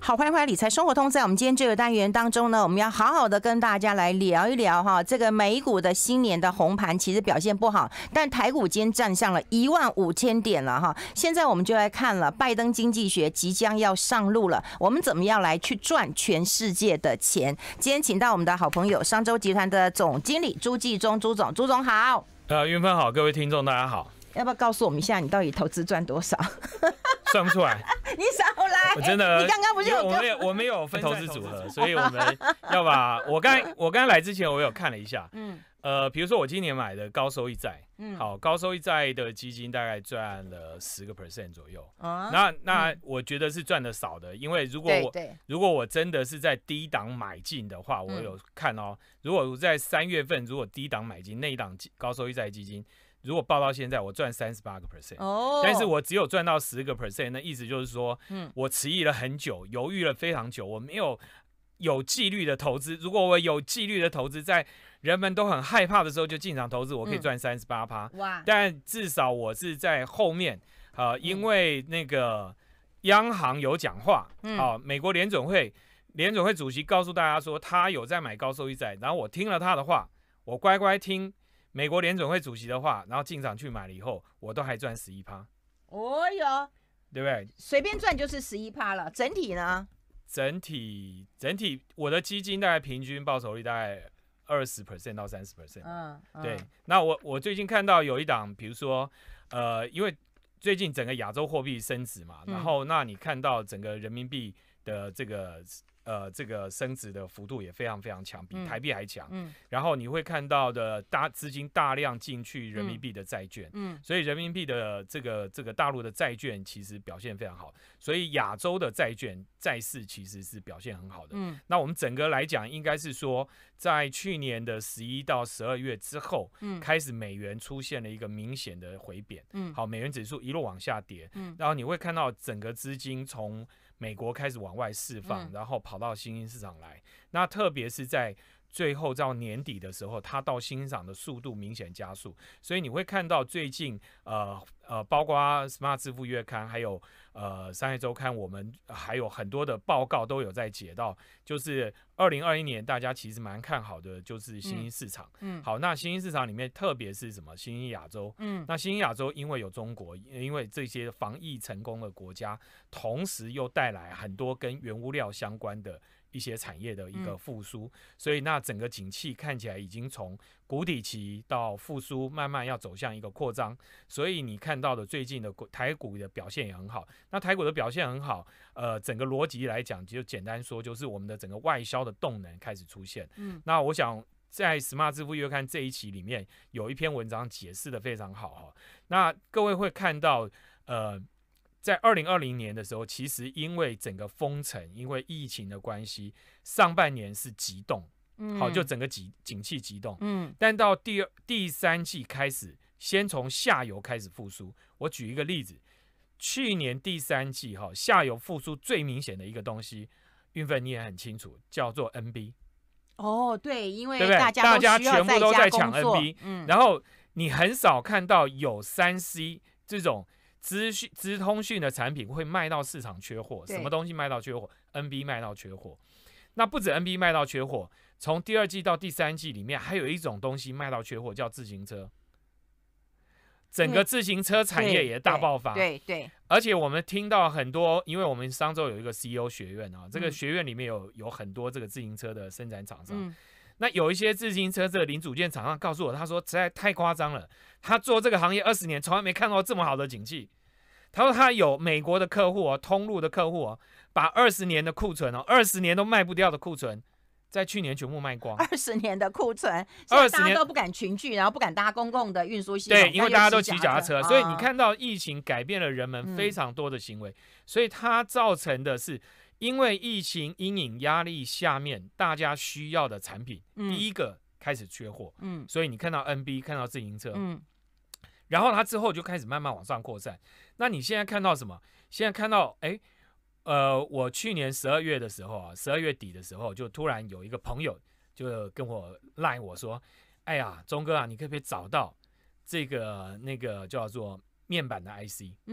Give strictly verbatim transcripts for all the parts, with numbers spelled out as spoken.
好，欢迎回来理财生活通。在我们今天这个单元当中呢，我们要好好的跟大家来聊一聊哈，这个美股的新年的红盘其实表现不好，但台股今天站上了一万五千点了哈。现在我们就来看了，拜登经济学即将要上路了，我们怎么样来去赚全世界的钱？今天请到我们的好朋友商周集团的总经理朱继忠朱总，朱总好。 呃，云芬好，各位听众大家好。 要不要告诉我们一下，你到底投资赚多少？ 算不出来， 你少来！ 我真的， 你刚刚不是有我们有我们有分投资组合，所以我们要把我刚我刚来之前我有看了一下，嗯，呃，比如说我今年买的高收益债，嗯，好，高收益债的基金大概赚了十个 percent 左右，啊、那那、嗯、我觉得是赚的少的，因为如果我如果我真的是在低档买进的话，我有看哦，如果我在三月份如果低档买进那一档高收益债基金。如果报到现在，我赚三十八个 percent， 但是我只有赚到十个 percent， 那意思就是说，嗯、我迟疑了很久，犹豫了非常久，我没有有纪律的投资。如果我有纪律的投资，在人们都很害怕的时候就进场投资，我可以赚三十八趴。哇！但至少我是在后面，呃，因为那个央行有讲话，嗯、呃，美国联准会联准会主席告诉大家说，他有在买高收益债，然后我听了他的话，我乖乖听。美国联准会主席的话，然后进场去买了以后，我都还赚十一趴。 哦哟， 对不对？ 随便赚就是十一趴了。整体呢？ 整体整体，我的基金大概平均报酬率大概二十 percent 到三十 percent。嗯，对。那我我最近看到有一档，比如说，呃，因为最近整个亚洲货币升值嘛，嗯、然后那你看到整个人民币的这个。呃，这个升值的幅度也非常非常强，比台币还强。嗯，然后你会看到的大资金大量进去人民币的债券，嗯，所以人民币的这个这个大陆的债券其实表现非常好，所以亚洲的债券债市其实是表现很好的。嗯，那我们整个来讲，应该是说，在去年的十一到十二月之后，嗯，开始美元出现了一个明显的回贬，嗯，好，美元指数一路往下跌，嗯，然后你会看到整个资金从美国开始往外释放，嗯、然后跑到新兴市场来。那特别是在最后到年底的时候，它到新兴市场的速度明显加速。所以你会看到最近呃呃，包括 Smart 致富月刊，还有呃商业周刊，我们还有很多的报告都有在解到，就是二零二一年大家其实蛮看好的，就是新兴市场。嗯，好，那新兴市场里面特别是什么？新兴亚洲。嗯，那新兴亚洲因为有中国，因为这些防疫成功的国家，同时又带来很多跟原物料相关的一些产业的一个复苏，嗯、所以那整个景气看起来已经从谷底期到复苏，慢慢要走向一个扩张。所以你看到的最近的台股的表现也很好。那台股的表现很好，呃，整个逻辑来讲，就简单说，就是我们的整个外销的动能开始出现。嗯，那我想在 Smart 致富月刊这一期里面有一篇文章解释的非常好哈。那各位会看到，呃。在二零二零年的时候，其实因为整个封城，因为疫情的关系，上半年是急冻，嗯、好，就整个景景气急冻。嗯，但到第二、第三季开始，先从下游开始复苏。我举一个例子，去年第三季哈，下游复苏最明显的一个东西，运费你也很清楚，叫做 N B。 哦，对，因为对不对？ 大家大家全部都在抢 N B， 嗯， 然后你很少看到有三 C 这种。资讯、资通讯的产品会卖到市场缺货，什么东西卖到缺货 ？N B 卖到缺货。那不止 N B 卖到缺货，从第二季到第三季里面，还有一种东西卖到缺货，叫自行车。整个自行车产业也大爆发， 对 对, 对。 而且我们听到很多，因为我们上周有一个 C E O 学院啊，这个学院里面有有很多这个自行车的生产厂商。嗯，那有一些自行车这个零组件厂商告诉我，他说实在太夸张了，他做这个行业二十年，从来没看到这么好的景气。他说他有美国的客户哦，通路的客户哦，把二十年的库存哦，二十年都卖不掉的库存，在去年全部卖光。 二十年的库存，二十年大家都不敢群聚，然后不敢搭公共的运输系统， 对，因为大家都骑脚踏车，所以你看到疫情改变了人们非常多的行为，嗯、所以它造成的是。因为疫情阴影压力下面，大家需要的产品，嗯、第一个开始缺货，嗯，所以你看到 N B， 看到自行车，嗯，然后它之后就开始慢慢往上扩散。那你现在看到什么？现在看到，哎，呃，我去年十二月的时候啊，十二月底的时候，就突然有一个朋友就跟我 line 我说，哎呀，钟哥啊，你可不可以找到这个那个叫做面板的 I C？ 嗯。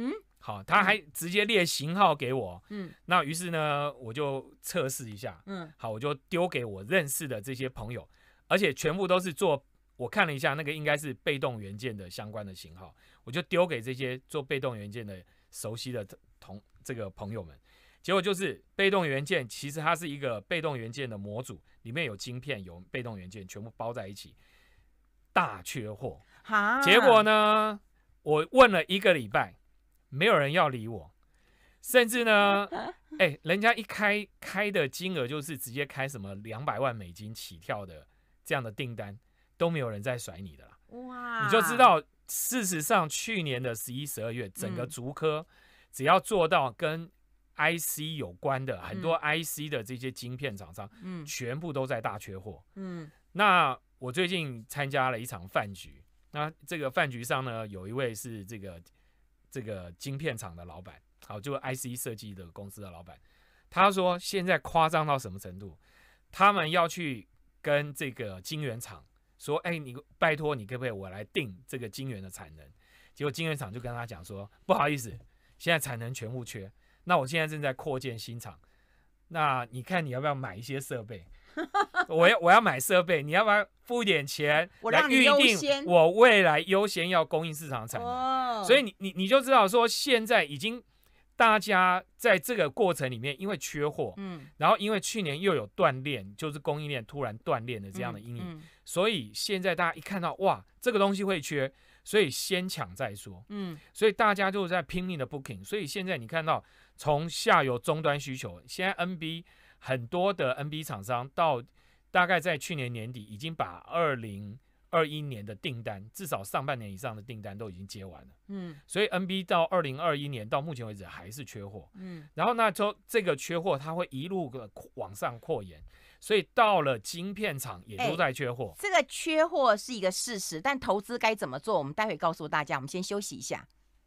好，他还直接列型号给我，嗯，那于是呢，我就测试一下，嗯，好，我就丢给我认识的这些朋友，而且全部都是做，我看了一下，那个应该是被动元件的相关的型号，我就丢给这些做被动元件的熟悉的同这个朋友们。结果就是被动元件，其实它是一个被动元件的模组，里面有晶片、有被动元件，全部包在一起，大缺货。结果呢，我问了一个礼拜，没有人要理我，甚至呢，哎、欸，人家一开开的金额就是直接开什么两百万美金起跳的这样的订单，都没有人在甩你的啦。哇！你就知道，事实上去年的十一、十二月，整个竹科、嗯、只要做到跟I C 有关的很多 I C 的这些晶片厂商，嗯，全部都在大缺货，嗯。那我最近参加了一场饭局，那这个饭局上呢，有一位是这个这个晶片厂的老板，好，就 I C 设计的公司的老板，他说现在夸张到什么程度？他们要去跟这个晶圆厂说，哎、欸，你拜托你可不可以我来定这个晶圆的产能？结果晶圆厂就跟他讲说，不好意思，现在产能全部缺。那我现在正在扩建新厂，那你看你要不要买一些设备？我要我要买设备，你要不要付一点钱来预定我未来优先要供应市场产能？哦、所以你你你就知道说，现在已经大家在这个过程里面，因为缺货，嗯，然后因为去年又有断链，就是供应链突然断链的这样的阴影，嗯嗯、所以现在大家一看到哇，这个东西会缺，所以先抢再说，嗯，所以大家就在拼命的 booking， 所以现在你看到。从下游终端需求，现在 N B 很多的 N B 厂商到大概在去年年底已经把二零二一年的订单，至少上半年以上的订单都已经接完了。嗯，所以 N B 到二零二一年到目前为止还是缺货。嗯，然后那就这个缺货，它会一路的往上扩延，所以到了晶片厂也都在缺货。 欸、这个缺货是一个事实，但投资该怎么做？我们待会告诉大家。我们先休息一下。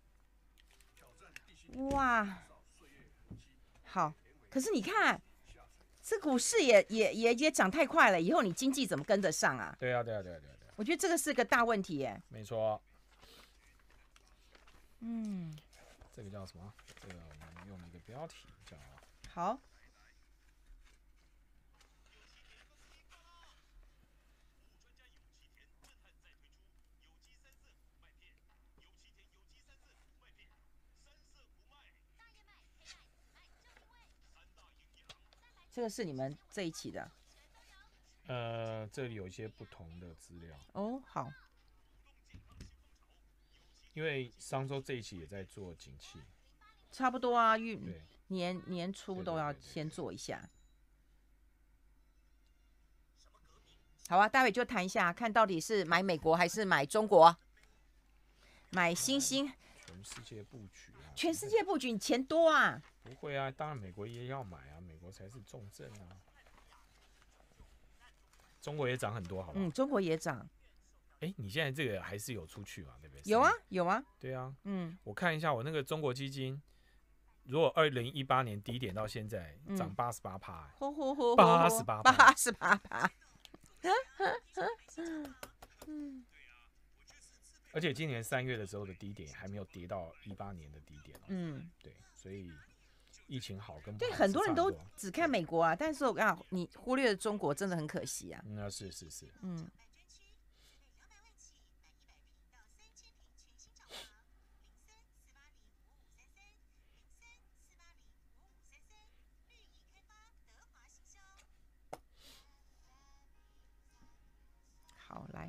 哇！好，可是你看，这股市也也也也涨太快了，以后你经济怎么跟得上啊？ 对啊，对啊，对啊，对啊！ 我觉得这个是个大问题耶。 没错。嗯，这个叫什么？这个我们用一个标题叫好。这个是你们这一期的， 呃，这里有一些不同的资料哦。好， 因为上周这一期也在做景气， 差不多啊，年年初都要先做一下。好啊，待会就谈一下，看到底是买美国还是买中国，买新兴。 全世界布局啊！ 全世界布局，你钱多啊？ 不会啊，当然美国也要买啊，美国才是重镇啊。中国也涨很多，好不好？ 嗯，中国也涨。 哎、欸，你现在这个还是有出去嘛？对不对？ 有啊，有啊。 对啊，嗯，我看一下我那个中国基金，如果二零一八年低点到现在涨八十八趴，八十八， 八十八趴。 嗯。而且今年三月的时候的低点还没有跌到一八年的低点、喔、嗯，对，所以疫情好跟不好， 对很多人都只看美国啊，但是我啊，你忽略了中国，真的很可惜啊。 嗯，啊是是是，嗯。 好，来。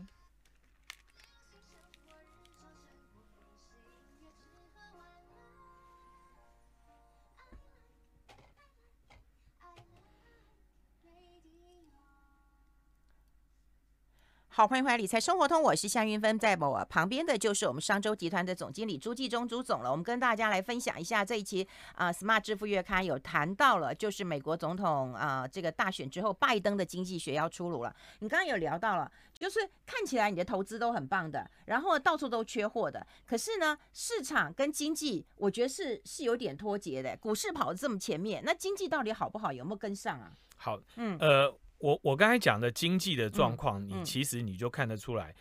好，欢迎回来理财生活通，我是夏云芬，在我旁边的就是我们商周集团的总经理朱继忠朱总了。我们跟大家来分享一下这一期啊、呃、Smart 致富月刊有谈到了，就是美国总统啊、呃、这个大选之后，拜登的经济学要出炉了。你刚刚有聊到了，就是看起来你的投资都很棒的，然后到处都缺货的，可是呢，市场跟经济我觉得是是有点脱节的。股市跑得这么前面，那经济到底好不好？有没有跟上啊？ 好，嗯，呃。我我刚才讲的经济的状况，嗯嗯、你其实你就看得出来，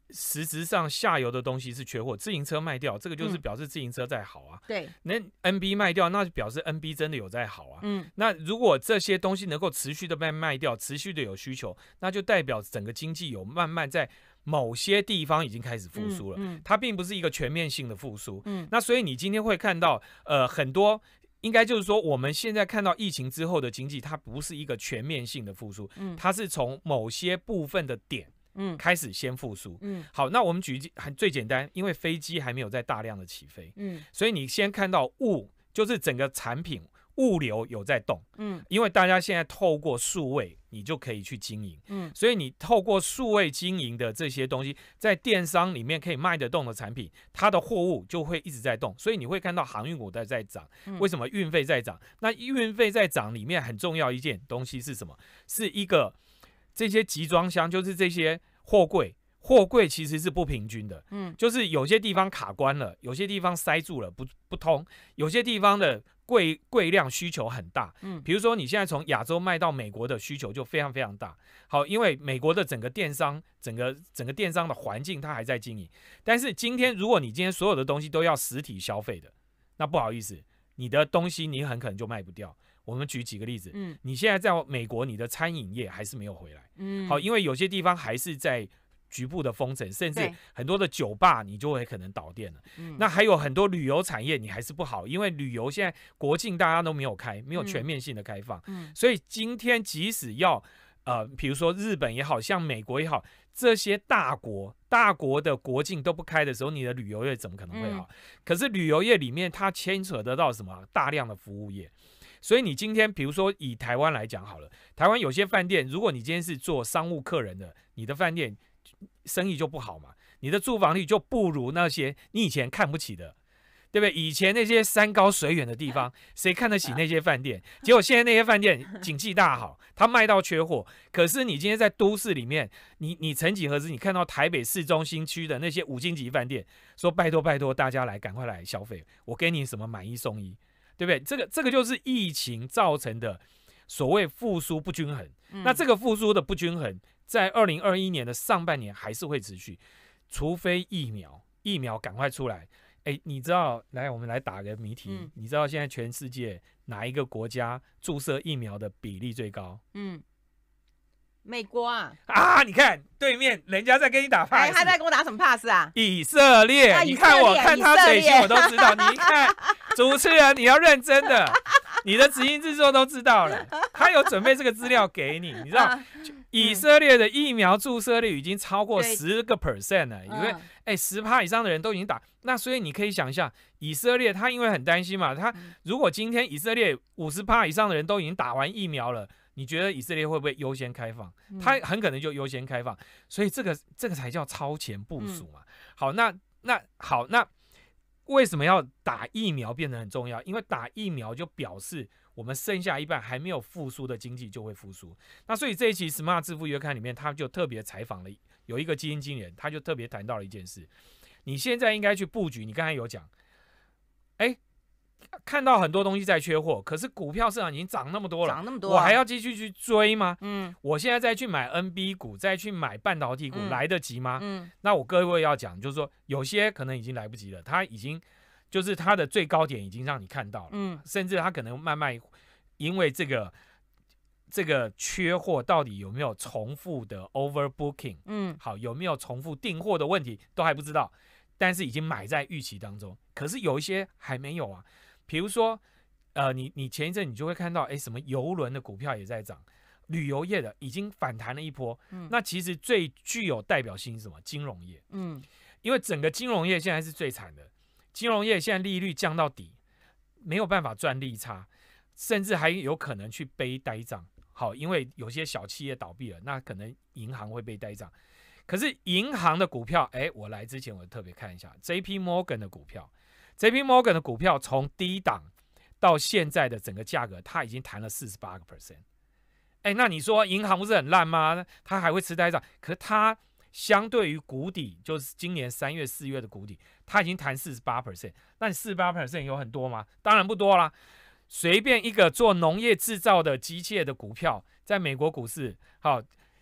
实质上下游的东西是缺货，自行车卖掉，这个就是表示自行车在好啊。 嗯、对， 那 N B 卖掉，那就表示 N B 真的有在好啊。 嗯， 那如果这些东西能够持续的被卖掉，持续的有需求，那就代表整个经济有慢慢在某些地方已经开始复苏了。嗯嗯、它并不是一个全面性的复苏。嗯，那所以你今天会看到，呃，很多。应该就是说，我们现在看到疫情之后的经济，它不是一个全面性的复苏，嗯、它是从某些部分的点，嗯，开始先复苏，嗯，好，那我们举最简单，因为飞机还没有在大量的起飞，嗯，所以你先看到物，就是整个产品物流有在动，嗯，因为大家现在透过数位，你就可以去经营，嗯，所以你透过数位经营的这些东西，在电商里面可以卖得动的产品，它的货物就会一直在动，所以你会看到航运股在在涨，为什么运费在涨？那运费在涨里面很重要一件东西是什么？是一个这些集装箱，就是这些货柜。货柜其实是不平均的，嗯，就是有些地方卡关了，有些地方塞住了，不不通，有些地方的柜柜量需求很大，嗯，比如说你现在从亚洲卖到美国的需求就非常非常大，好，因为美国的整个电商，整个整个电商的环境它还在经营，但是今天如果你今天所有的东西都要实体消费的，那不好意思，你的东西你很可能就卖不掉。我们举几个例子，嗯，你现在在美国，你的餐饮业还是没有回来，嗯，好，因为有些地方还是在局部的封城，甚至很多的酒吧你就会可能倒店了。嗯、那还有很多旅游产业你还是不好，因为旅游现在国境大家都没有开，没有全面性的开放。嗯、所以今天即使要呃，比如说日本也好像美国也好，这些大国大国的国境都不开的时候，你的旅游业怎么可能会好？嗯、可是旅游业里面它牵扯得到什么？大量的服务业。所以你今天比如说以台湾来讲好了，台湾有些饭店，如果你今天是做商务客人的，你的饭店生意就不好嘛，你的住房率就不如那些你以前看不起的，对不对？以前那些山高水远的地方，谁看得起那些饭店？结果现在那些饭店景气大好，它卖到缺货。可是你今天在都市里面，你你曾几何时，你看到台北市中心区的那些五星级饭店，说拜托拜托大家来，赶快来消费，我给你什么买一送一，对不对？这个这个就是疫情造成的所谓复苏不均衡。嗯、那这个复苏的不均衡，在二零二一年的上半年还是会持续，除非疫苗疫苗赶快出来。哎，你知道，来我们来打个谜题，嗯、你知道现在全世界哪一个国家注射疫苗的比例最高？嗯， 美国啊！ 啊，你看对面人家在跟你打 pass， 哎，他在跟我打什么 pass 啊？ 以色列，啊、你看我看他嘴型我都知道。你看主持人，你要认真的，你的执行制作都知道了，他有准备这个资料给你，你知道。以色列的疫苗注射率已经超过十个 percent 了，因为哎十趴以上的人都已经打，那所以你可以想象，以色列他因为很担心嘛，他如果今天以色列五十趴以上的人都已经打完疫苗了，你觉得以色列会不会优先开放？他很可能就优先开放，所以这个这个才叫超前部署嘛。好，那那好，那为什么要打疫苗变得很重要？因为打疫苗就表示我们剩下一半还没有复苏的经济就会复苏。那所以这一期 Smart 致富月刊里面，他就特别采访了有一个基金经理人，他就特别谈到了一件事：你现在应该去布局。你刚才有讲，哎，看到很多东西在缺货，可是股票市场已经涨那么多了， 涨那么多、啊， 我还要继续去追吗？嗯，我现在再去买 N B 股，再去买半导体股，嗯、来得及吗？嗯，那我各位要讲，就是说有些可能已经来不及了，它已经。就是它的最高点已经让你看到了，嗯，甚至它可能慢慢因为这个这个缺货到底有没有重复的 overbooking， 嗯，好，有没有重复订货的问题都还不知道，但是已经买在预期当中。可是有一些还没有啊，比如说，呃，你你前一阵你就会看到，哎，什么邮轮的股票也在涨，旅游业的已经反弹了一波，嗯，那其实最具有代表性是什么？金融业，嗯，因为整个金融业现在是最惨的。金融业现在利率降到底，没有办法赚利差，甚至还有可能去背呆账。好，因为有些小企业倒闭了，那可能银行会背呆账。可是银行的股票，哎，我来之前我特别看一下 J P Morgan 的股票 ，J P Morgan 的股票从低档到现在的整个价格，它已经弹了 百分之四十八。哎，那你说银行不是很烂吗？它还会吃呆账？可是它相对于谷底，就是今年三月、四月的谷底，它已经弹 百分之四十八。那你 百分之四十八 有很多吗？当然不多啦。随便一个做农业制造的机械的股票，在美国股市，好，哎，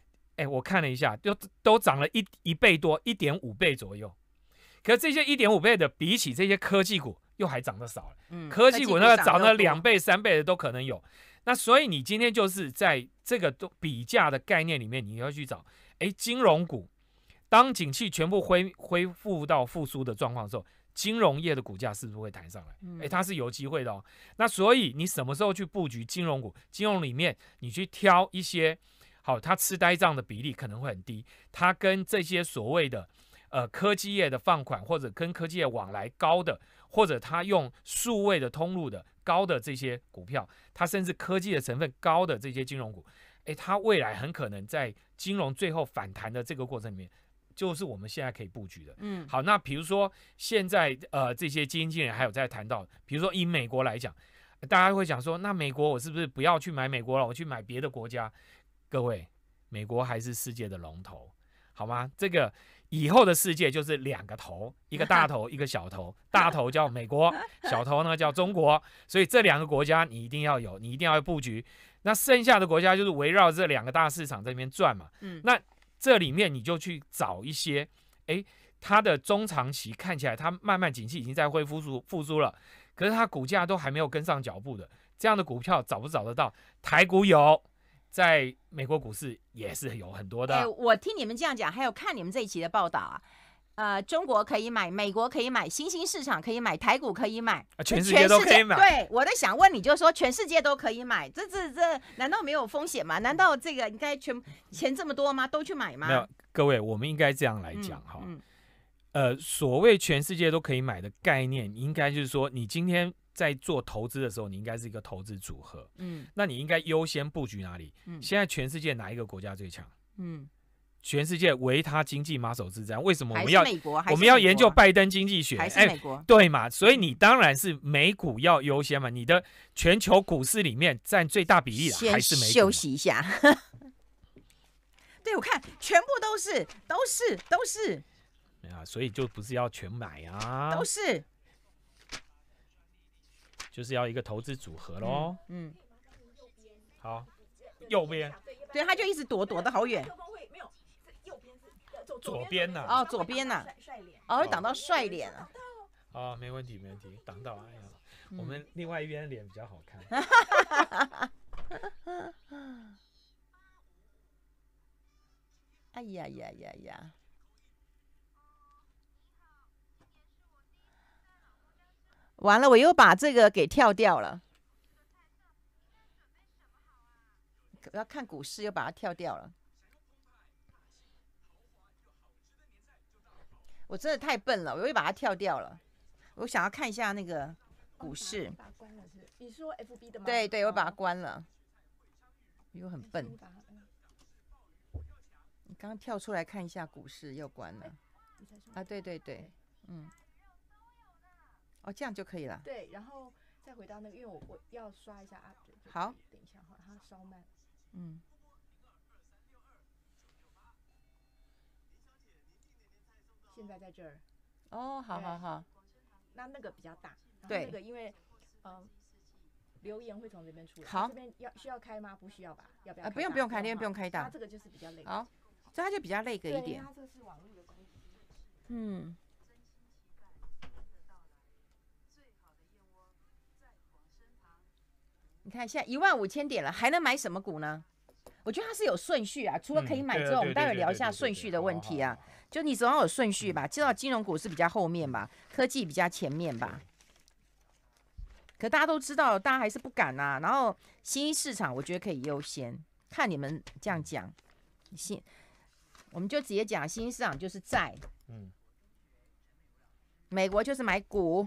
哎，我看了一下，都都涨了一一倍多，一点五倍左右。可这些一点五倍的，比起这些科技股，又还涨得少了。嗯，科技股那个涨了两倍、三倍的都可能有。那所以你今天就是在这个比价的概念里面，你要去找，哎，金融股，当景气全部恢恢复到复苏的状况的时候，金融业的股价是不是会弹上来？哎，它是有机会的哦。那所以你什么时候去布局金融股？金融里面你去挑一些，好，它吃呆账的比例可能会很低，它跟这些所谓的呃科技业的放款或者跟科技业往来高的，或者它用数位的通路的高的这些股票，它甚至科技的成分高的这些金融股，哎，它未来很可能在金融最后反弹的这个过程里面，就是我们现在可以布局的。嗯，好，那比如说现在呃这些基金经理还有在谈到，比如说以美国来讲，大家会讲说，那美国我是不是不要去买美国了，我去买别的国家？各位，美国还是世界的龙头，好吗？这个以后的世界就是两个头，一个大头，一个小头。大头叫美国，小头呢叫中国。所以这两个国家你一定要有，你一定要布局。那剩下的国家就是围绕这两个大市场在那边转嘛。嗯，那这里面你就去找一些，哎，它的中长期看起来它慢慢景气已经在恢复复苏了，可是它股价都还没有跟上脚步的，这样的股票找不找得到？台股有。在美国股市也是有很多的。 欸、我听你们这样讲，还有看你们这一期的报道啊，呃，中国可以买，美国可以买，新兴市场可以买，台股可以买， 啊、全世界都可以买。 对，我在想问你，就是说全世界都可以买，这这这难道没有风险吗？难道这个应该全钱这么多吗？都去买吗？ 没有，各位，我们应该这样来讲哈、嗯嗯。呃，所谓全世界都可以买的概念，应该就是说，你今天在做投资的时候，你应该是一个投资组合，嗯，那你应该优先布局哪里？嗯，现在全世界哪一个国家最强？嗯，全世界唯他经济马首是瞻。为什么我们要美国？ 我们要研究拜登经济学？ 还是美国？ 对嘛？所以你当然是美股要优先嘛。你的全球股市里面占最大比例的还是美股？ 休息一下。对，我看全部都是，都是，都是。 啊，所以就不是要全买啊， 都是， 就是要一个投资组合咯。嗯，嗯好，右边， 对，他就一直躲躲得好远。 左边呢、 啊？哦，左边呢、啊？哦，会挡到帅脸啊。 哦，没问题，没问题，挡到。哎呀，嗯、我们另外一边脸比较好看。 哎呀呀呀呀！完了，我又把这个给跳掉了。我要看股市，又把它跳掉了。我真的太笨了，我又把它跳掉了。我想要看一下那个股市。 把它关了是？你说 F B 的吗？ 对对，我把它关了。又很笨。你刚刚跳出来看一下股市，又关了。啊，对对对，嗯。哦，这样就可以了。 对，然后再回到那个，因为我我要刷一下 update。 好， 等一下哈，它稍慢。 嗯。 现在在这儿。 哦，好好好。 那那个比较大。 对。 那个因为，嗯、呃，留言会从这边出来。 好。 这边要需要开吗？不需要吧？要不要？ 啊，不用不用开，这边不用开大。 它这个就是比较累。 好，这它就比较累个一点。 它这是网络的关系。 嗯。你看，现在一万五千点了，还能买什么股呢？我觉得它是有顺序啊，除了可以买之后，嗯、我们待会聊一下顺序的问题啊。就你总要有顺序吧，知道金融股是比较后面吧，科技比较前面吧。可大家都知道，大家还是不敢啊。然后新兴市场，我觉得可以优先。看你们这样讲，新我们就直接讲新兴市场就是债，嗯，美国就是买股。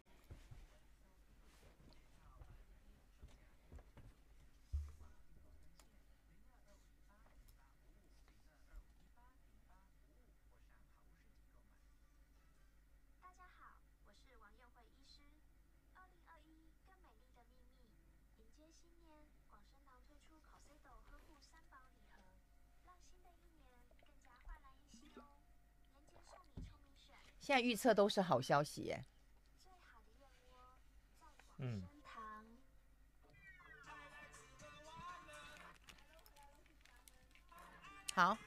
现在预测都是好消息耶。嗯。 好。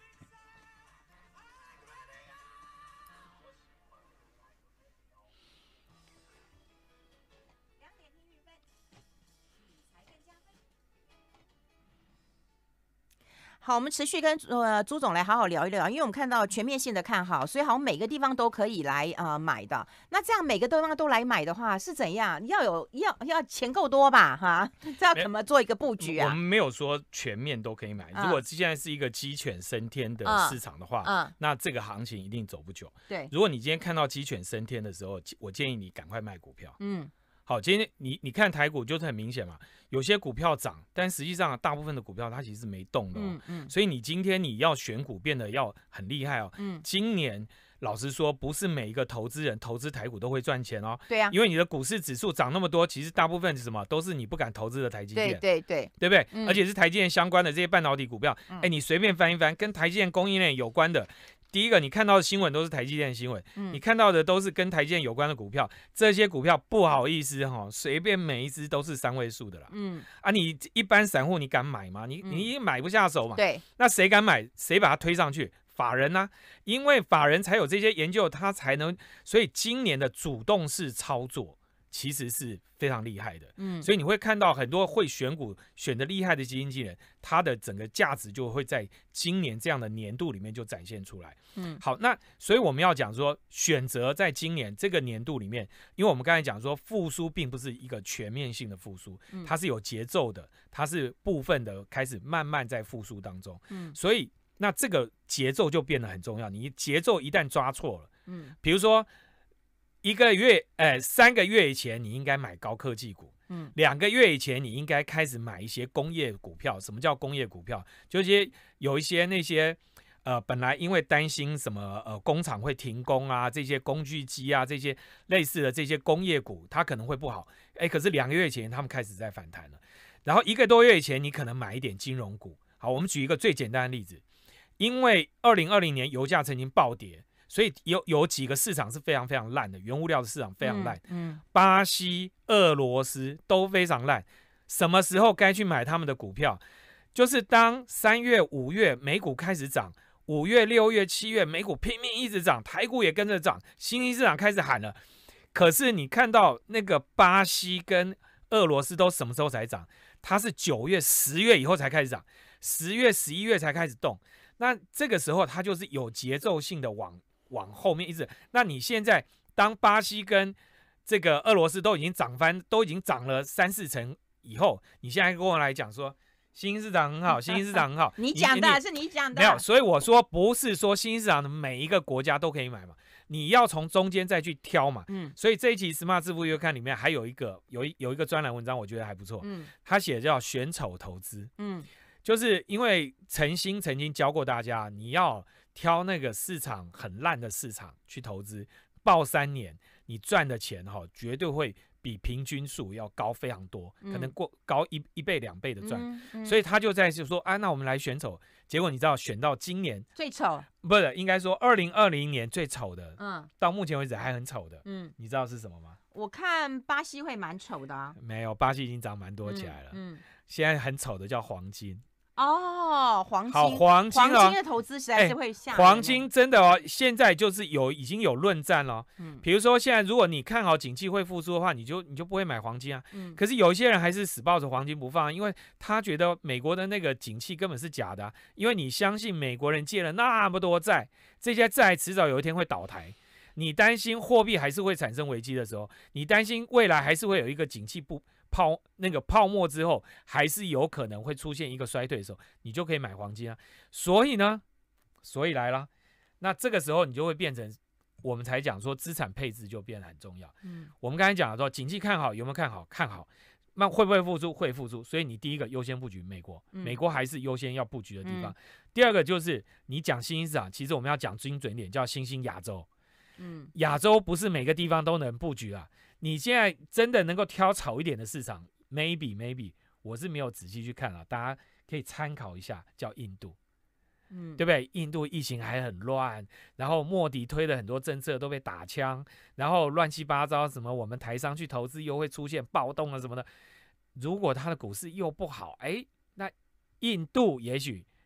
好，我们持续跟呃朱总来好好聊一聊，因为我们看到全面性的看好，所以好像每个地方都可以来呃买的。那这样每个地方都来买的话是怎样？要有要要钱够多吧？哈，这要怎么做一个布局啊？ 我们没有说全面都可以买。嗯、如果现在是一个鸡犬升天的市场的话，嗯嗯、那这个行情一定走不久。 对， 如果你今天看到鸡犬升天的时候，我建议你赶快卖股票。 嗯。 好，今天你你看台股就是很明显嘛，有些股票涨，但实际上大部分的股票它其实是没动的、哦，嗯嗯，所以你今天你要选股变得要很厉害哦，嗯，今年老实说，不是每一个投资人投资台股都会赚钱哦， 对啊， 因为你的股市指数涨那么多，其实大部分是什么，都是你不敢投资的台积电， 对对对， 对不对？ 嗯、 而且是台积电相关的这些半导体股票，哎、嗯，你随便翻一翻，跟台积电供应链有关的。第一个，你看到的新闻都是台积电的新闻、嗯，你看到的都是跟台积电有关的股票，这些股票不好意思哈、哦，随便每一只都是三位数的啦。嗯，啊，你一般散户你敢买吗？你你买不下手嘛。 对、嗯， 那谁敢买？谁把它推上去？法人呢、啊？因为法人才有这些研究，他才能，所以今年的主动式操作其实是非常厉害的。嗯，所以你会看到很多会选股选的厉害的基金经理人，他的整个价值就会在今年这样的年度里面就展现出来。嗯，好，那所以我们要讲说，选择在今年这个年度里面，因为我们刚才讲说复苏并不是一个全面性的复苏，它是有节奏的，它是部分的开始慢慢在复苏当中。嗯，所以那这个节奏就变得很重要，你节奏一旦抓错了，嗯，比如说一个月，呃，三个月以前你应该买高科技股。嗯，两个月以前你应该开始买一些工业股票。什么叫工业股票？就是有一些那些呃，本来因为担心什么呃工厂会停工啊，这些工具机啊，这些类似的这些工业股，它可能会不好。哎，可是两个月前他们开始在反弹了。然后一个多月以前你可能买一点金融股。好，我们举一个最简单的例子，因为二零二零年油价曾经暴跌。所以有有几个市场是非常非常烂的，原物料的市场非常烂，嗯嗯、巴西、俄罗斯都非常烂。什么时候该去买他们的股票？就是当三月、五月美股开始涨，五月、六月、七月美股拼命一直涨，台股也跟着涨，新兴市场开始喊了。可是你看到那个巴西跟俄罗斯都什么时候才涨？它是九月、十月以后才开始涨，十月、十一月才开始动。那这个时候它就是有节奏性的往。往后面一直，那你现在当巴西跟这个俄罗斯都已经涨翻，都已经涨了三四成以后，你现在跟我来讲说新兴市场很好，新兴市场很好， 你讲的你是你讲的， 没有，所以我说不是说新兴市场的每一个国家都可以买嘛，你要从中间再去挑嘛。嗯，所以这一期 Smart 致富月刊里面还有一个有一有一个专栏文章，我觉得还不错。嗯，他写的叫选丑投资。嗯，就是因为陈星曾经教过大家，你要挑那个市场很烂的市场去投资，抱三年，你赚的钱哈、哦、绝对会比平均数要高非常多，嗯、可能过高一一倍两倍的赚。嗯嗯、所以他就在就说啊，那我们来选丑。结果你知道选到今年最丑， 不是应该说二零二零年最丑的，嗯，到目前为止还很丑的，嗯，你知道是什么吗？ 我看巴西会蛮丑的啊。 没有，巴西已经涨蛮多起来了。嗯，嗯现在很丑的叫黄金。 哦，黄金， 好，黄金、哦、 黄金的投资实在是会吓人、 欸。黄金真的哦，现在就是有已经有论战了、哦。嗯，比如说现在如果你看好景气会复苏的话，你就你就不会买黄金啊。嗯，可是有一些人还是死抱着黄金不放，因为他觉得美国的那个景气根本是假的、啊，因为你相信美国人借了那么多债，这些债迟早有一天会倒台。你担心货币还是会产生危机的时候，你担心未来还是会有一个景气不。泡那个泡沫之后，还是有可能会出现一个衰退的时候，你就可以买黄金啊。所以呢，所以来了，那这个时候你就会变成，我们才讲说资产配置就变得很重要。嗯，我们刚才讲说，景气看好有没有看好？看好，那会不会复苏？会复苏。所以你第一个优先布局美国，美国还是优先要布局的地方。嗯、第二个就是你讲新兴市场，其实我们要讲精准点，叫新兴亚洲。嗯，亚洲不是每个地方都能布局啊。你现在真的能够挑吵一点的市场 ，maybe maybe， 我是没有仔细去看了，大家可以参考一下，叫印度，嗯，对不对？印度疫情还很乱，然后莫迪推的很多政策都被打枪，然后乱七八糟，什么我们台商去投资又会出现暴动啊什么的。如果他的股市又不好，哎，那印度也许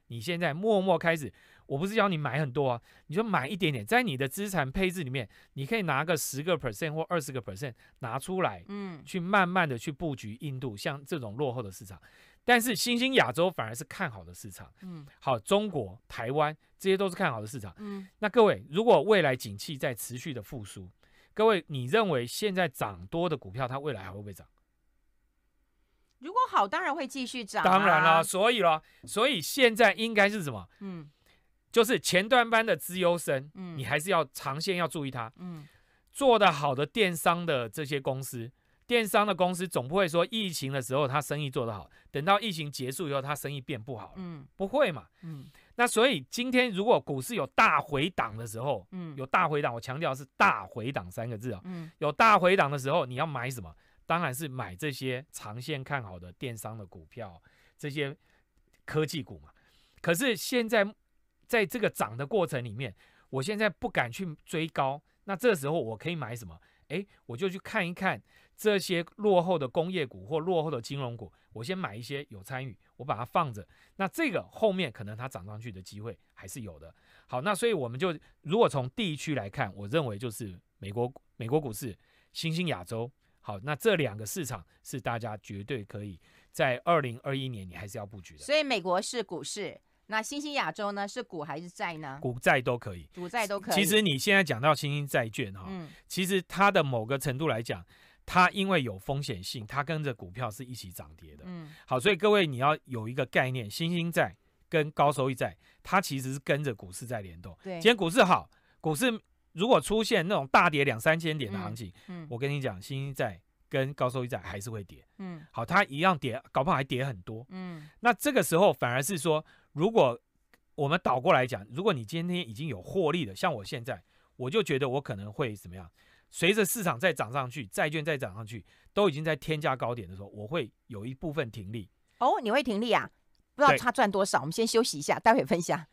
你现在默默开始，我不是要你买很多啊，你就买一点点，在你的资产配置里面，你可以拿个十个 percent 或二十个 percent 拿出来，嗯，去慢慢的去布局印度，像这种落后的市场。但是新兴亚洲反而是看好的市场，嗯，好，中国、台湾这些都是看好的市场，嗯，那各位，如果未来景气在持续的复苏，各位，你认为现在涨多的股票，它未来还会不会涨？ 如果好，当然会继续涨、啊。 当然了，所以了，所以现在应该是什么？嗯，就是前段班的资优生，嗯，你还是要长线要注意它。嗯，做得好的电商的这些公司，电商的公司总不会说疫情的时候他生意做得好，等到疫情结束以后他生意变不好了。嗯，不会嘛。嗯，那所以今天如果股市有大回档的时候，嗯，有大回档，我强调是大回档三个字啊、哦。嗯，有大回档的时候，你要买什么？当然是买这些长线看好的电商的股票，这些科技股嘛。可是现在在这个涨的过程里面，我现在不敢去追高，那这时候我可以买什么？哎，我就去看一看这些落后的工业股或落后的金融股，我先买一些有参与，我把它放着。那这个后面可能它涨上去的机会还是有的。好，那所以我们就如果从地区来看，我认为就是美国美国股市、新兴亚洲。好，那这两个市场是大家绝对可以在二零二一年你还是要布局的。 所以美国是股市，那新兴亚洲呢是股还是债呢？ 股债都可以， 股债都可以。 其实你现在讲到新兴债券哈、嗯，其实它的某个程度来讲，它因为有风险性，它跟着股票是一起涨跌的。嗯，好，所以各位你要有一个概念，新兴债跟高收益债，它其实是跟着股市在联动。 对， 今天股市好，股市如果出现那种大跌两三千点的行情，嗯，嗯我跟你讲，新兴债跟高收益债还是会跌，嗯，好，它一样跌，搞不好还跌很多，嗯，那这个时候反而是说，如果我们倒过来讲，如果你今天已经有获利了，像我现在，我就觉得我可能会怎么样？随着市场再涨上去，债券再涨上去，都已经在天价高点的时候，我会有一部分停利。 哦，你会停利啊？不知道他赚多少，我们先休息一下，待会分享。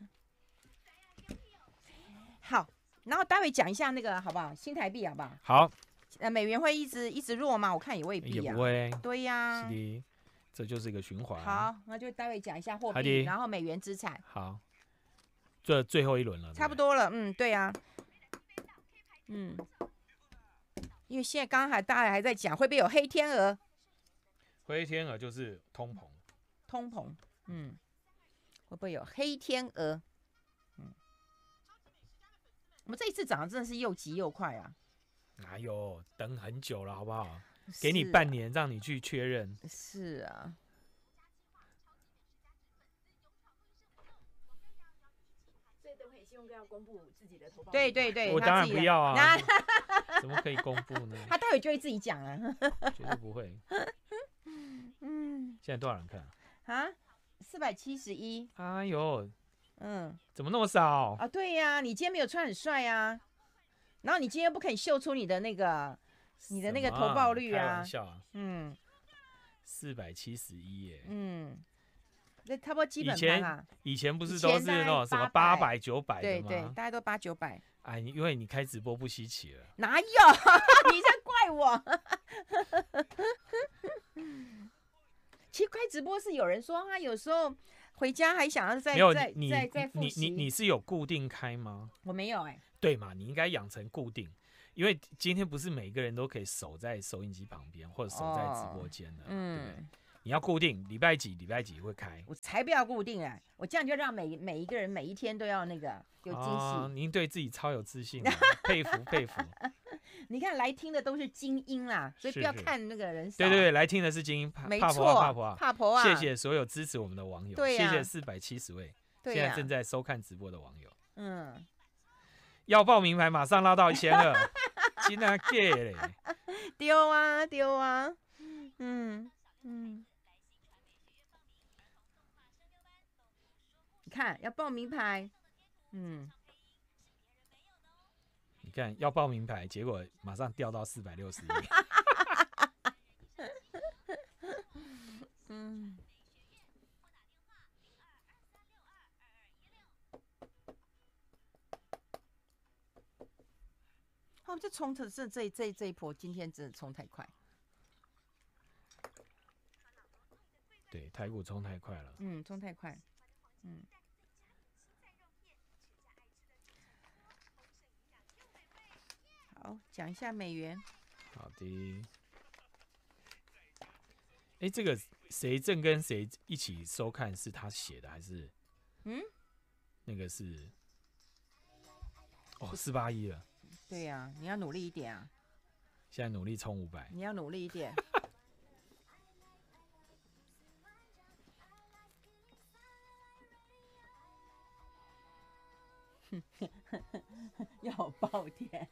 好。然后待会讲一下那个好不好？新台币好不好？ 好。 呃，美元会一直一直弱吗？我看也未必啊。 也不会。 对呀、啊。 是的，这就是一个循环。 好，那就待会讲一下货币，然后美元资产。 好。这最后一轮了。 差不多了，嗯，对呀、啊。嗯。因为现在刚刚还大家还在讲会不会有黑天鹅？ 黑天鹅就是通膨。 通膨，嗯，会不会有黑天鹅？我们这一次涨得真的是又急又快啊！ 哪有等很久了，好不好？啊、给你半年让你去确认。 是啊。 所以等会信用哥要公布自己的投报。 对对对， 我当然不要啊！怎么可以公布呢？ 他待会就会自己讲啊。 绝对不会。嗯。现在多少人看啊？ 啊，四百七十一。 哎呦。 嗯， 怎么那么少啊？对呀、啊，你今天没有穿很帅啊，然后你今天不可以秀出你的那个你的那个投报率啊？ 开玩笑啊！嗯，四百七十一耶。嗯， 这差不多基本盘啊。 以前不是都是那种什么八百九百的吗？ 对对，大家都八九百。 哎，因为你开直播不稀奇了。 哪有？你在怪我？其实开直播是有人说他有时候。回家还想要再再再再复习。 你你你是有固定开吗？ 我没有哎、欸。 对嘛，你应该养成固定，因为今天不是每个人都可以守在收音机旁边或者守在直播间的，哦、嗯，对不对？你要固定，礼拜几礼拜几会开。 我才不要固定哎、欸，我这样就让每每一个人每一天都要那个有惊喜。 哦、您对自己超有自信，佩服佩服。 你看来听的都是精英啦，所以不要看那个人少。 对对对，来听的是精英， 没错， 帕婆啊， 帕婆啊， 谢谢所有支持我们的网友， 对啊、 谢谢四百七十位、啊、现在正在收看直播的网友。嗯，要报名牌马上拉到一千二，真的假嘞？ 丢啊丢啊，嗯嗯。你看要报名牌，嗯。 你看要报名牌，结果马上掉到四百六十一。 嗯。哦，这冲的这这这这一波，今天真的冲太快。 对，台股冲太快了。 嗯，冲太快。嗯。 好，讲一下美元。 好的。哎，这个谁正跟谁一起收看是他写的还是？嗯，那个是哦，四八一了。 对呀、啊，你要努力一点啊！ 现在努力冲五百， 你要努力一点。要爆点。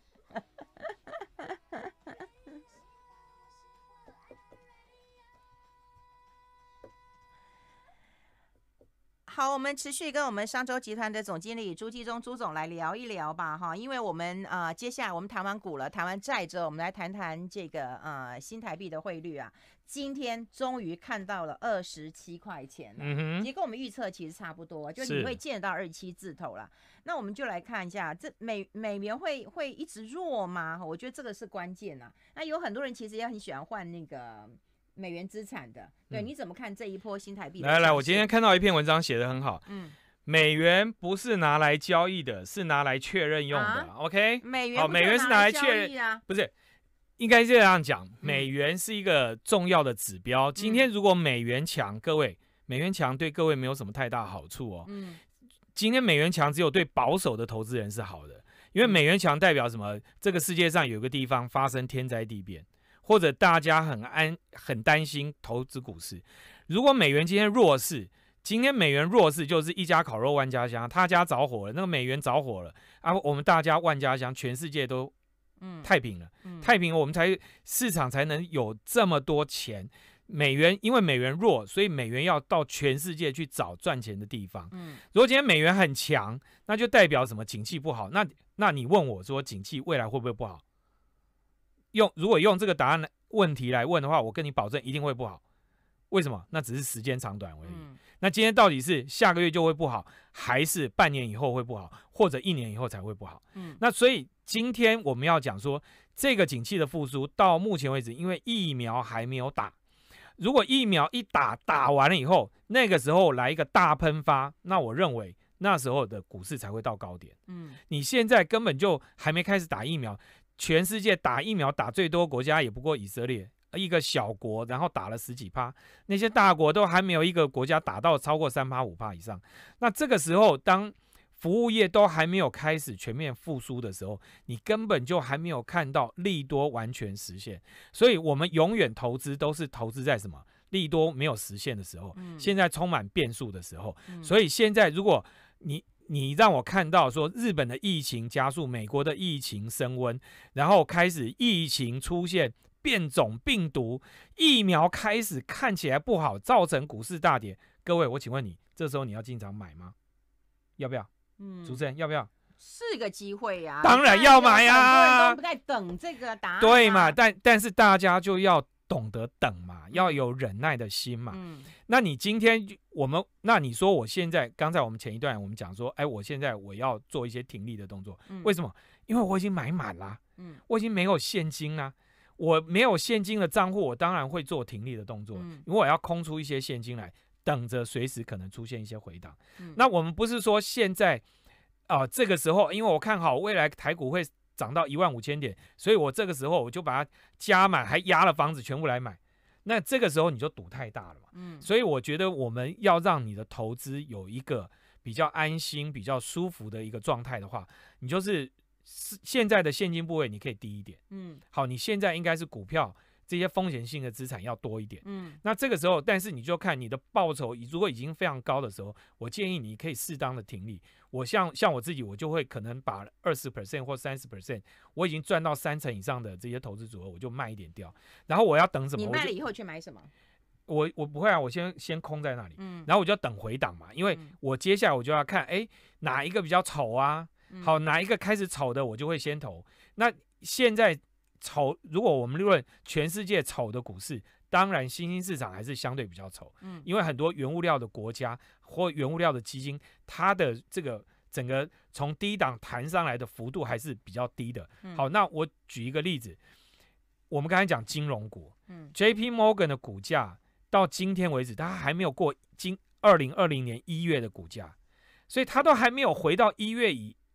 好，我们持续跟我们商周集团的总经理朱继忠朱总来聊一聊吧，哈，因为我们呃接下来我们谈完股了，谈完债之后，我们来谈谈这个呃新台币的汇率啊。今天终于看到了二十七块钱了，嗯，其实跟我们预测其实差不多，就你会见到二十七字头了。那我们就来看一下，这美美元会会一直弱吗？我觉得这个是关键啊。那有很多人其实也很喜欢换那个美元资产的，对，你怎么看这一波新台币？ 来来，我今天看到一篇文章写得很好，嗯，美元不是拿来交易的，是拿来确认用的、啊、，OK？ 美元好，美元是拿来确认啊，不是，应该这样讲，美元是一个重要的指标。嗯、今天如果美元强，各位，美元强对各位没有什么太大好处哦。嗯，今天美元强只有对保守的投资人是好的，因为美元强代表什么？这个世界上有个地方发生天灾地变。或者大家很安很担心投资股市，如果美元今天弱势，今天美元弱势就是一家烤肉万家香，他家着火了，那个美元着火了啊，我们大家万家香，全世界都太平了，嗯嗯、太平了，我们才市场才能有这么多钱。美元因为美元弱，所以美元要到全世界去找赚钱的地方。嗯、如果今天美元很强，那就代表什么？景气不好。那那你问我说，景气未来会不会不好？用如果用这个答案问题来问的话，我跟你保证一定会不好。为什么？那只是时间长短而已。嗯、那今天到底是下个月就会不好，还是半年以后会不好，或者一年以后才会不好？嗯、那所以今天我们要讲说，这个景气的复苏到目前为止，因为疫苗还没有打，如果疫苗一打打完了以后，那个时候来一个大喷发，那我认为那时候的股市才会到高点。嗯、你现在根本就还没开始打疫苗。全世界打疫苗打最多国家也不过以色列一个小国，然后打了十几趴，那些大国都还没有一个国家打到超过三趴五趴以上。那这个时候，当服务业都还没有开始全面复苏的时候，你根本就还没有看到利多完全实现。所以我们永远投资都是投资在什么？利多没有实现的时候，嗯、现在充满变数的时候。嗯、所以现在如果你你让我看到说日本的疫情加速，美国的疫情升温，然后开始疫情出现变种病毒，疫苗开始看起来不好，造成股市大跌。各位，我请问你，这时候你要进场买吗？要不要？嗯，主持人要不要？ 是个机会呀、啊， 当然要买呀、啊， 很多人都在等这个答案、啊。 对嘛，但但是大家就要懂得等嘛，要有忍耐的心嘛。嗯，那你今天我们，那你说我现在，刚才我们前一段我们讲说，哎，我现在我要做一些停利的动作，嗯、为什么？因为我已经买满啦，嗯，我已经没有现金啦，我没有现金的账户，我当然会做停利的动作，嗯、因为我要空出一些现金来，等着随时可能出现一些回档。嗯、那我们不是说现在啊、呃、这个时候，因为我看好未来台股会涨到一万五千点，所以我这个时候我就把它加满，还压了房子全部来买。那这个时候你就赌太大了嘛。嗯，所以我觉得我们要让你的投资有一个比较安心、比较舒服的一个状态的话，你就是现在的现金部位你可以低一点。嗯，好，你现在应该是股票这些风险性的资产要多一点。嗯，那这个时候，但是你就看你的报酬，如果已经非常高的时候，我建议你可以适当的停利。我像像我自己，我就会可能把 百分之二十 或 百分之三十， 我已经赚到三成以上的这些投资组合，我就卖一点掉。然后我要等什么？ 你卖了以后去买什么？ 我我不会啊，我先先空在那里，嗯，然后我就要等回档嘛，因为我接下来我就要看，哎，哪一个比较丑啊？好，哪一个开始丑的，我就会先投。那现在丑，如果我们论全世界丑的股市，当然新兴市场还是相对比较丑，嗯，因为很多原物料的国家或原物料的基金，它的这个整个从低档弹上来的幅度还是比较低的。嗯、好，那我举一个例子，我们刚才讲金融股，嗯 ，J P Morgan 的股价到今天为止，它还没有过今二零二零年一月的股价，所以它都还没有回到一月以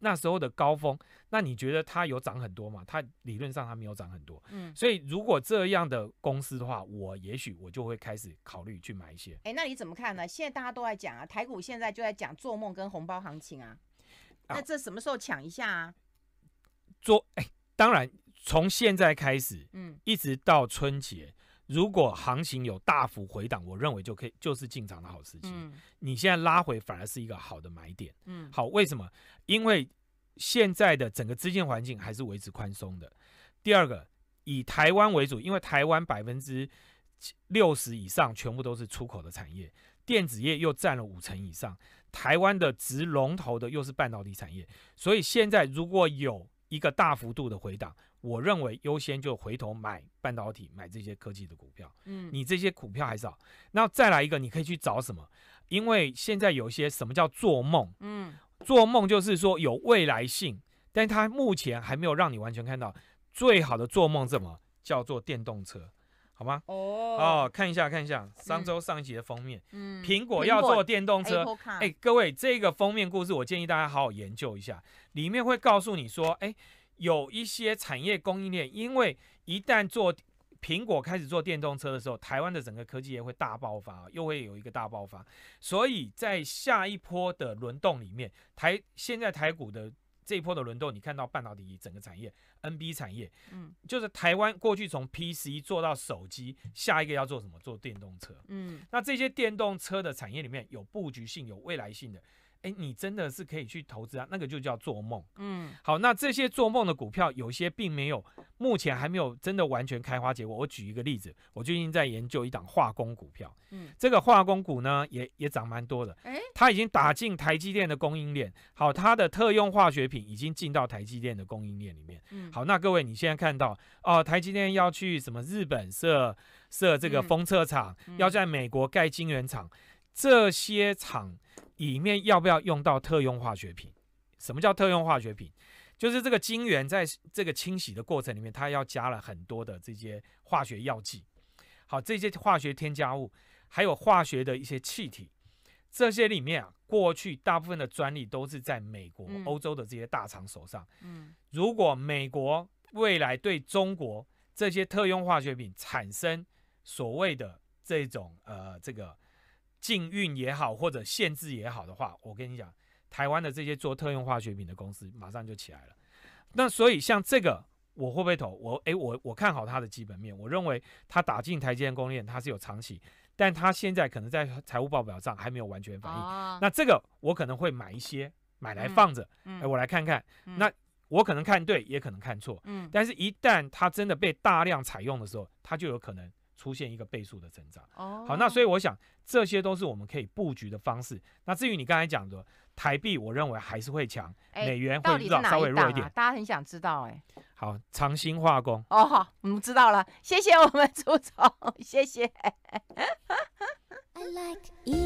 那时候的高峰，那你觉得它有涨很多吗？它理论上它没有涨很多，嗯，所以如果这样的公司的话，我也许我就会开始考虑去买一些。 哎，那你怎么看呢？现在大家都在讲啊，台股现在就在讲做梦跟红包行情啊，那这什么时候抢一下啊？ 做哎，当然从现在开始，嗯，一直到春节。如果行情有大幅回档，我认为就可以就是进场的好时机。嗯，你现在拉回反而是一个好的买点。嗯，好，为什么？因为现在的整个资金环境还是维持宽松的。第二个，以台湾为主，因为台湾百分之六十以上全部都是出口的产业，电子业又占了五成以上，台湾的直龙头的又是半导体产业，所以现在如果有一个大幅度的回档，我认为优先就回头买半导体，买这些科技的股票。嗯，你这些股票还少，那再来一个，你可以去找什么？因为现在有一些什么叫做梦？嗯，做梦就是说有未来性，但它目前还没有让你完全看到。最好的做梦，什么叫做电动车？好吗？哦哦，看一下看一下上周上一集的封面，嗯，苹果要做电动车。哎、欸，各位，这个封面故事我建议大家好好研究一下，里面会告诉你说，哎、欸。有一些产业供应链，因为一旦做苹果开始做电动车的时候，台湾的整个科技业会大爆发，又会有一个大爆发，所以在下一波的轮动里面，台现在台股的这一波的轮动，你看到半导体整个产业 N B 产业，嗯，就是台湾过去从 P C 做到手机，下一个要做什么？做电动车，嗯，那这些电动车的产业里面有布局性、有未来性的。哎，你真的是可以去投资啊，那个就叫做梦。嗯，好，那这些做梦的股票，有些并没有，目前还没有真的完全开花结果。我举一个例子，我最近在研究一档化工股票，嗯，这个化工股呢，也也涨蛮多的。哎，它已经打进台积电的供应链，好，它的特用化学品已经进到台积电的供应链里面。嗯，好，那各位你现在看到哦，台积电要去什么日本设设这个封测厂，嗯、要在美国盖晶圆厂，这些厂。里面要不要用到特用化学品？什么叫特用化学品？就是这个晶圆在这个清洗的过程里面，它要加了很多的这些化学药剂。好，这些化学添加物，还有化学的一些气体，这些里面啊，过去大部分的专利都是在美国、嗯、欧洲的这些大厂手上。嗯，如果美国未来对中国这些特用化学品产生所谓的这种呃这个。禁运也好，或者限制也好的话，我跟你讲，台湾的这些做特用化学品的公司马上就起来了。那所以像这个，我会不会投？我哎，我我看好它的基本面，我认为它打进台积电供应链，它是有长期，但它现在可能在财务报表上还没有完全反映。哦、那这个我可能会买一些，买来放着，嗯嗯、我来看看。嗯、那我可能看对，也可能看错。嗯，但是一旦它真的被大量采用的时候，它就有可能。出现一个倍数的增长。哦，好，那所以我想这些都是我们可以布局的方式。那至于你刚才讲的台币，我认为还是会强，欸、美元会稍微弱一点。 啊、大家很想知道哎、欸。 好，长兴化工。 哦，好，我们知道了，谢谢我们朱总，谢谢。I like